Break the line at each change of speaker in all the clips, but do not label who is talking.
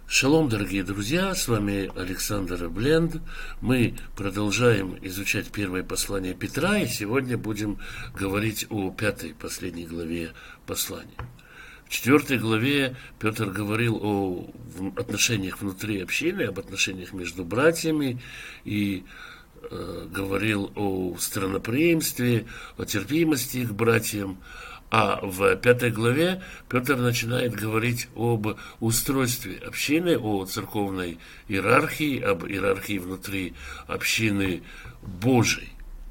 Шалом, дорогие друзья, с вами Александр Бленд. Мы продолжаем изучать первое послание Петра, и сегодня будем говорить о пятой, последней главе послания. В 4 главе Петр говорил о отношениях внутри общины, об отношениях между братьями, и говорил о странноприимстве, о терпимости к братьям. А в 5 главе Петр начинает говорить об устройстве общины, о церковной иерархии, об иерархии внутри общины Божией.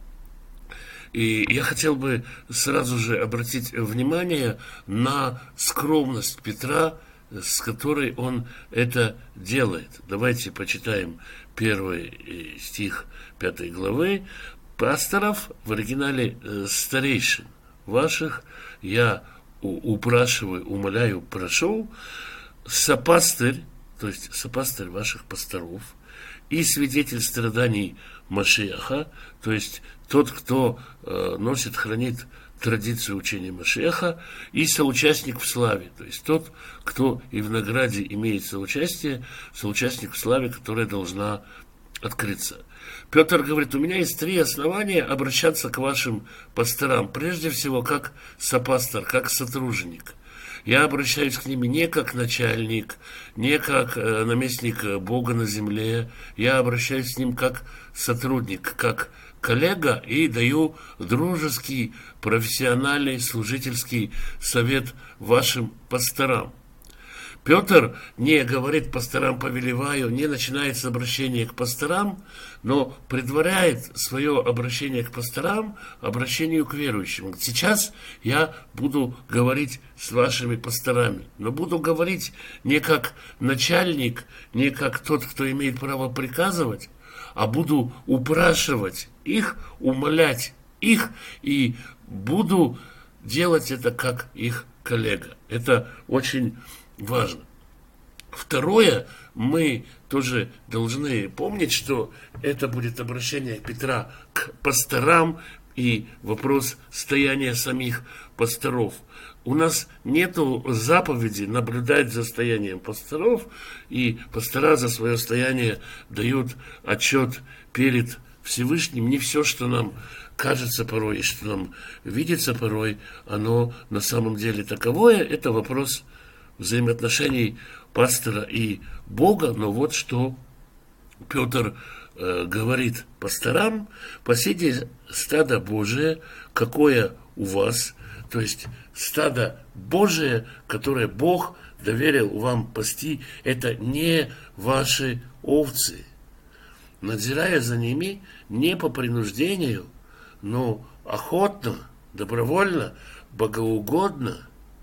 И я хотел бы сразу же обратить внимание на скромность Петра, с которой он это делает. Давайте почитаем первый стих 5 главы. «Пасторов», в оригинале «старейшин ваших, я упрашиваю, умоляю, прошу, сопастырь», то есть сопастырь ваших пасторов, и свидетель страданий Машиаха, то есть тот, кто носит, хранит традицию учения Машиаха, и соучастник в славе, то есть тот, кто и в награде имеет соучастие, соучастник в славе, которая должна открыться. Петр говорит, у меня есть 3 основания обращаться к вашим пасторам. Прежде всего, как сопастор, как сотрудник. Я обращаюсь к ним не как начальник, не как наместник Бога на земле. Я обращаюсь к ним как сотрудник, как коллега, и даю дружеский, профессиональный, служительский совет вашим пасторам. Петр не говорит пасторам повелеваю, не начинает с обращения к пасторам, но предваряет свое обращение к пасторам обращению к верующим. Сейчас я буду говорить с вашими пасторами, но буду говорить не как начальник, не как тот, кто имеет право приказывать, а буду упрашивать их, умолять их, и буду делать это как их коллега. Это очень важно. Второе, мы тоже должны помнить, что это будет обращение Петра к пасторам и вопрос стояния самих пасторов. У нас нету заповеди наблюдать за стоянием пасторов, и пастора за свое стояние дают отчет перед Всевышним. Не все, что нам кажется порой и что нам видится порой, оно на самом деле таковое. Это вопрос взаимоотношений пастора и Бога. Но вот что Петр говорит пасторам: пасите стадо Божие, какое у вас, то есть стадо Божие, которое Бог доверил вам пасти, это не ваши овцы, надзирая за ними не по принуждению, но охотно, добровольно, богоугодно,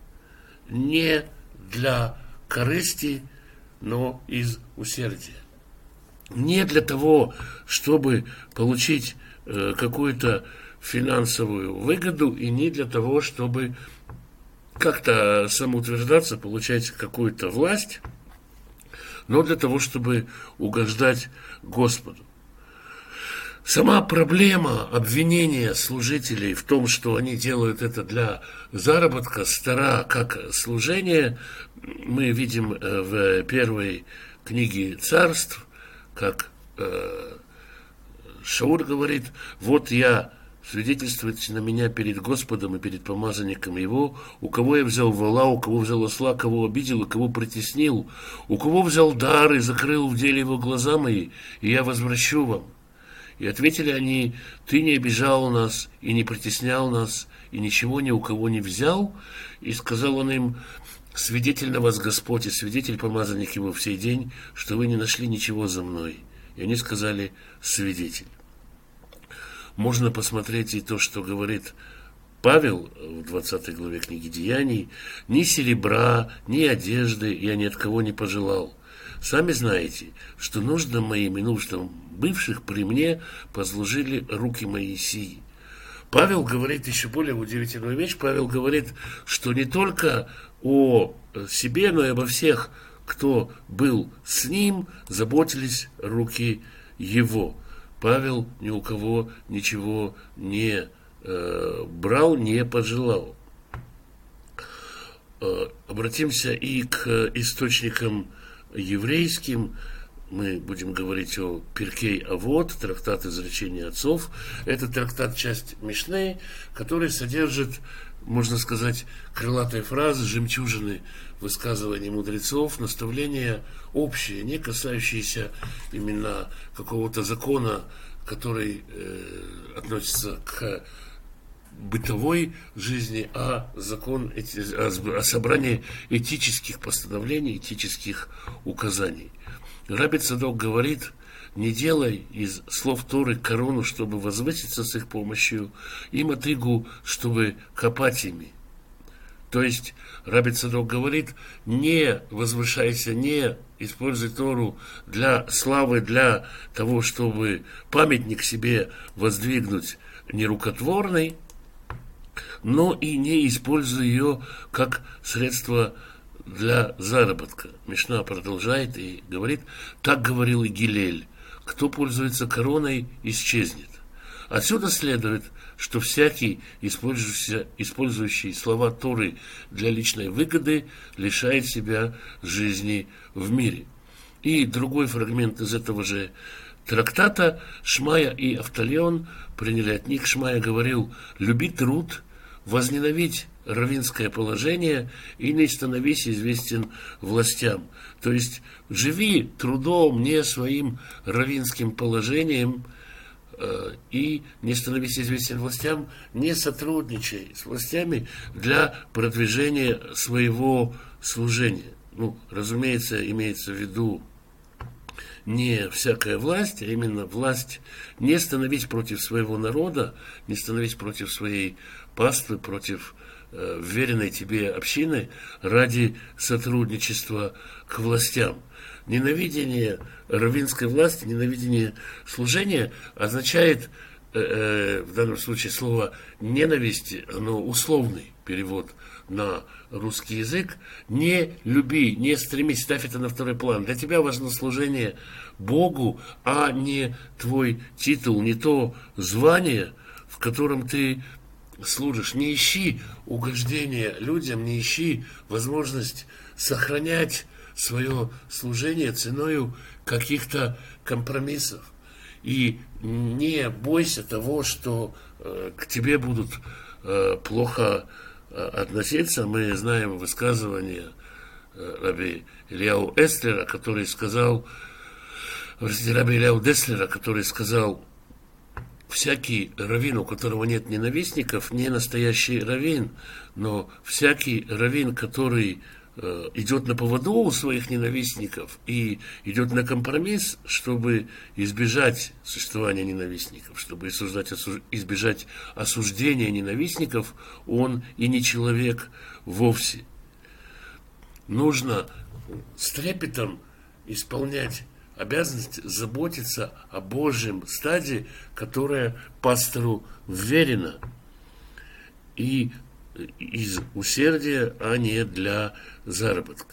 не для корысти, но из усердия. Не для того, чтобы получить какую-то финансовую выгоду, и не для того, чтобы как-то самоутверждаться, получать какую-то власть, но для того, чтобы угождать Господу. Сама проблема обвинения служителей в том, что они делают это для заработка, стара как служение. Мы видим в первой книге Царств, как Шауль говорит: вот я, свидетельствуйте на меня перед Господом и перед помазанником его, у кого я взял вола, у кого взял осла, кого обидел и кого притеснил, у кого взял дар и закрыл в деле его глаза мои, и я возвращу вам. И ответили они: ты не обижал нас и не притеснял нас, и ничего ни у кого не взял. И сказал он им: свидетель на вас Господь, и свидетель помазанник его в сей день, что вы не нашли ничего за мной. И они сказали: свидетель. Можно посмотреть и то, что говорит Павел в 20 главе книги Деяний: ни серебра, ни одежды я ни от кого не пожелал. Сами знаете, что нуждам моим и нуждам бывших при мне послужили руки мои сии. Павел говорит еще более удивительную вещь. Павел говорит, что не только о себе, но и обо всех, кто был с ним, заботились руки его. Павел ни у кого ничего не брал, не пожелал. Обратимся и к источникам еврейским. Мы будем говорить о Перкей Авот, трактат изречения отцов. Это трактат, часть Мишны, который содержит, можно сказать, крылатые фразы, жемчужины высказываний мудрецов, наставления общие, не касающиеся именно какого-то закона, который относится к бытовой жизни, а закон о собрании этических постановлений, этических указаний. Раби Цадок говорит: не делай из слов Торы корону, чтобы возвыситься с их помощью, и мотыгу, чтобы копать ими. То есть Раби Цадок говорит: не возвышайся, не используй Тору для славы, для того, чтобы памятник себе воздвигнуть нерукотворный, но и не используй ее как средство для заработка. Мишна продолжает и говорит: так говорил и Гилель: кто пользуется короной, исчезнет. Отсюда следует, что всякий, использующий слова Торы для личной выгоды, лишает себя жизни в мире. И другой фрагмент из этого же трактата: Шмая и Авталион приняли от них. Шмая говорил: люби труд, возненавидь раввинское положение и не становись известен властям. То есть живи трудом, не своим раввинским положением, и не становись известен властям, не сотрудничай с властями для продвижения своего служения. Разумеется, имеется в виду не всякая власть, а именно власть. Не становись против своего народа, не становись против своей паствы, против вверенной тебе общины ради сотрудничества к властям. Ненавидение раввинской власти, ненавидение служения означает, в данном случае, слово ненависть, оно условный перевод на русский язык. Не люби, не стремись, ставь это на второй план. Для тебя важно служение Богу, а не твой титул, не то звание, в котором ты служишь. Не ищи угождения людям, не ищи возможность сохранять свое служение ценою каких-то компромиссов. И не бойся того, что к тебе будут плохо относиться. Мы знаем высказывание раби Ильяу Эслера, который сказал, раби Ильяу Деслера, который сказал: всякий раввин, у которого нет ненавистников, не настоящий раввин, но всякий раввин, который идет на поводу у своих ненавистников и идет на компромисс, чтобы избежать существования ненавистников, чтобы избежать осуждения ненавистников, он и не человек вовсе. Нужно с трепетом исполнять обязанность заботиться о Божьем стаде, которое пастору вверено, и из усердия, а не для заработка.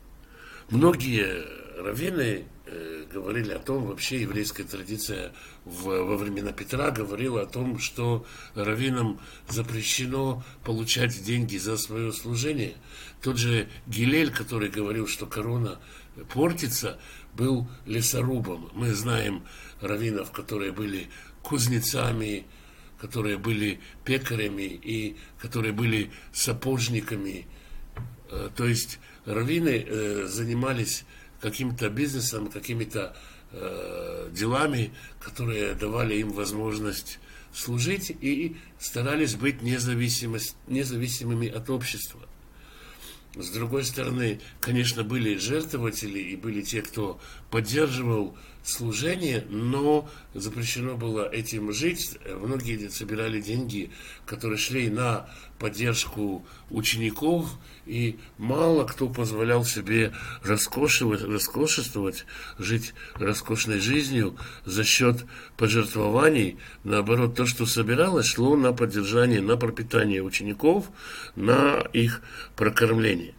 Многие раввины говорили о том, вообще еврейская традиция во времена Петра говорила о том, что раввинам запрещено получать деньги за свое служение. Тот же Гилель, который говорил, что корона портится, был лесорубом. Мы знаем раввинов, которые были кузнецами, которые были пекарями и которые были сапожниками. То есть раввины занимались каким-то бизнесом, какими-то делами, которые давали им возможность служить и старались быть независимыми от общества. С другой стороны, конечно, были жертвователи и были те, кто поддерживал служение, но запрещено было этим жить. Многие собирали деньги, которые шли на поддержку учеников, и мало кто позволял себе роскошествовать, жить роскошной жизнью за счет пожертвований. Наоборот, то, что собиралось, шло на поддержание, на пропитание учеников, на их прокормление.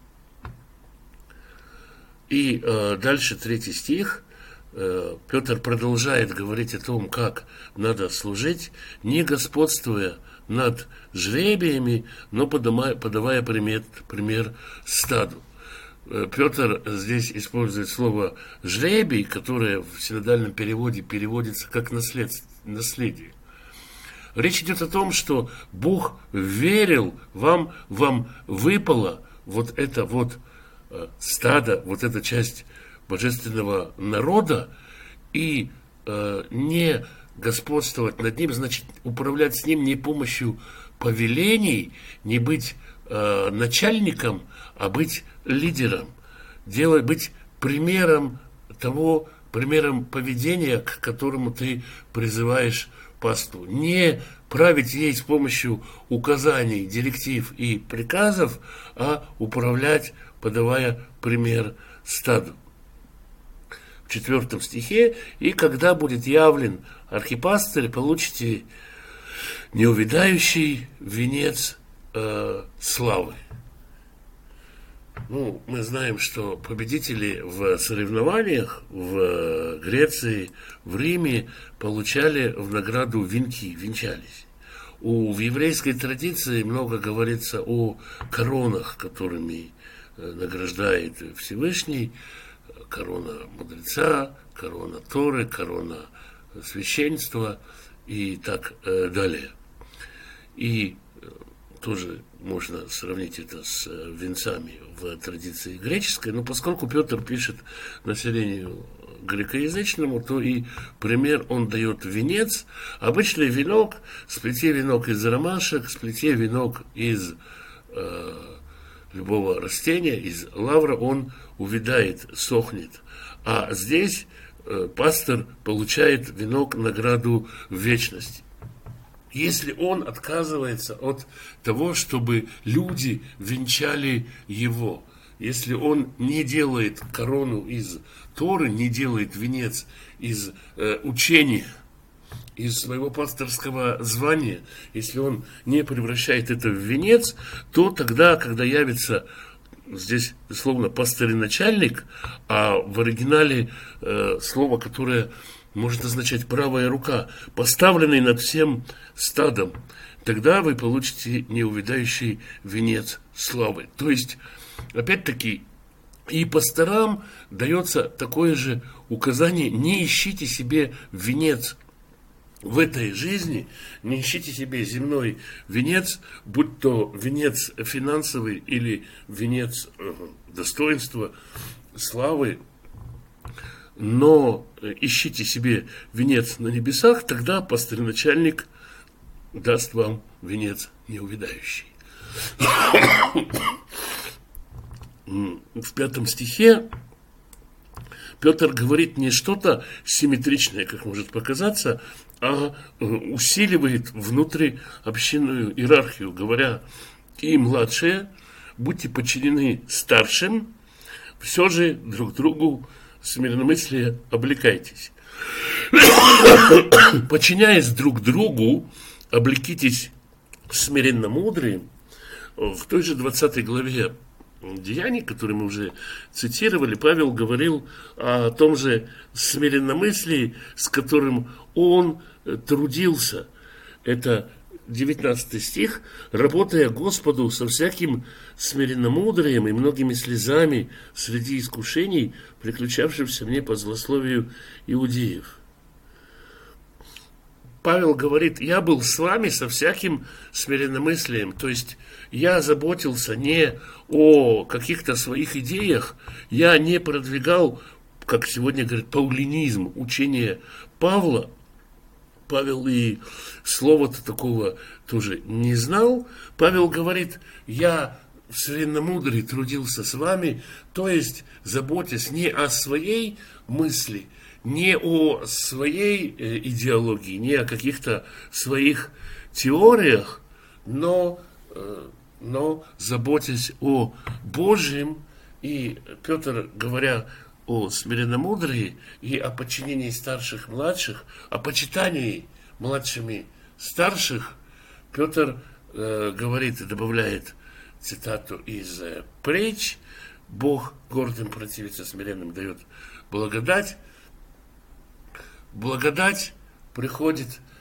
И дальше 3 стих. Петр продолжает говорить о том, как надо служить, не господствуя над жребиями, но подавая пример стаду. Петр здесь использует слово «жребий», которое в синодальном переводе переводится как «наследие». Речь идет о том, что Бог верил вам выпало вот это вот стадо, вот эта часть божественного народа, и не господствовать над ним, значит, управлять с ним не помощью повелений, не быть начальником, а быть лидером, быть примером поведения, к которому ты призываешь паству. Не править ей с помощью указаний, директив и приказов, а управлять, подавая пример стаду. В 4 стихе: «И когда будет явлен архипастырь, получите неувядающий венец славы». Мы знаем, что победители в соревнованиях в Греции, в Риме получали в награду венки, венчались. В еврейской традиции много говорится о коронах, которыми награждает Всевышний: корона мудреца, корона Торы, корона священства и так далее. И тоже можно сравнить это с венцами в традиции греческой, но поскольку Петр пишет населению грекоязычному, то и пример он дает венец. Обычный венок, сплети венок из ромашек, сплети венок из любого растения, из лавра, он увядает, сохнет. А здесь пастор получает венок, награду в вечности. Если он отказывается от того, чтобы люди венчали его, если он не делает корону из Торы, не делает венец из учения, из своего пасторского звания, если он не превращает это в венец, то тогда, когда явится, здесь словно пастырь-начальник, а в оригинале слово, которое может означать правая рука, поставленный над всем стадом, тогда вы получите неувядающий венец славы. То есть, опять-таки, и пасторам дается такое же указание: не ищите себе венец в этой жизни, не ищите себе земной венец, будь то венец финансовый или венец достоинства, славы, но ищите себе венец на небесах, тогда пастырь-начальник даст вам венец неувядающий. В 5 стихе Петр говорит не что-то симметричное, как может показаться, а усиливает внутриобщинную иерархию, говоря: и младшие, будьте подчинены старшим, все же друг другу смиренномыслие облекайтесь. Подчиняясь друг другу, облекитесь смиренномудрием. В той же 20 главе Деяний, которые мы уже цитировали, Павел говорил о том же смиренномыслии, с которым он трудился. Это 19 стих: «Работая Господу со всяким смиренномудрием и многими слезами среди искушений, приключавшихся мне по злословию иудеев». Павел говорит: я был с вами со всяким смиренномыслием, то есть я заботился не о каких-то своих идеях, я не продвигал, как сегодня говорят, паулинизм, учение Павла. Павел и слова-то такого тоже не знал. Павел говорит: я в смиренномудрии трудился с вами, то есть заботясь не о своей мысли, не о своей идеологии, не о каких-то своих теориях, но заботясь о Божьем. И Петр, говоря о смиренномудрии и о подчинении старших младших, о почитании младшими старших, Петр говорит и добавляет цитату из притч: Бог гордым противится, смиренным дает благодать. Благодать приходит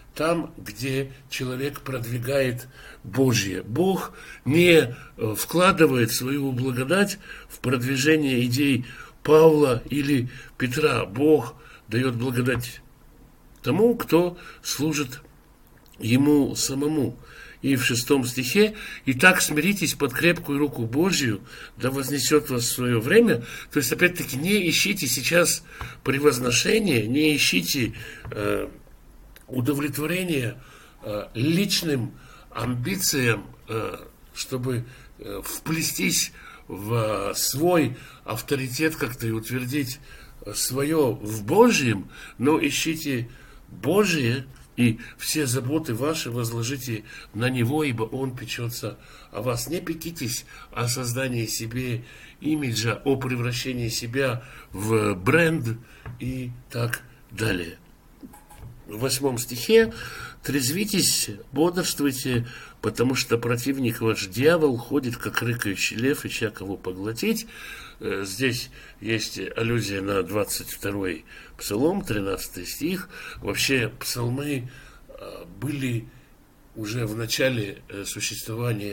там, где человек продвигает Божье. Бог не вкладывает свою благодать в продвижение идей Павла или Петра. Бог дает благодать тому, кто служит ему самому. И в 6 стихе: «Итак, смиритесь под крепкую руку Божью, да вознесет вас в свое время». То есть, опять-таки, не ищите сейчас превозношения, не ищите удовлетворения личным амбициям, чтобы вплестись в свой авторитет как-то и утвердить свое в Божьем, но ищите Божие, и все заботы ваши возложите на Него, ибо Он печется о вас. Не пекитесь о создании себе имиджа, о превращении себя в бренд и так далее. В 8 стихе: «Трезвитесь, бодрствуйте, потому что противник ваш дьявол ходит, как рыкающий лев, ища кого поглотить». Здесь есть аллюзия на 22-й псалом, 13 стих. Вообще псалмы были уже в начале существования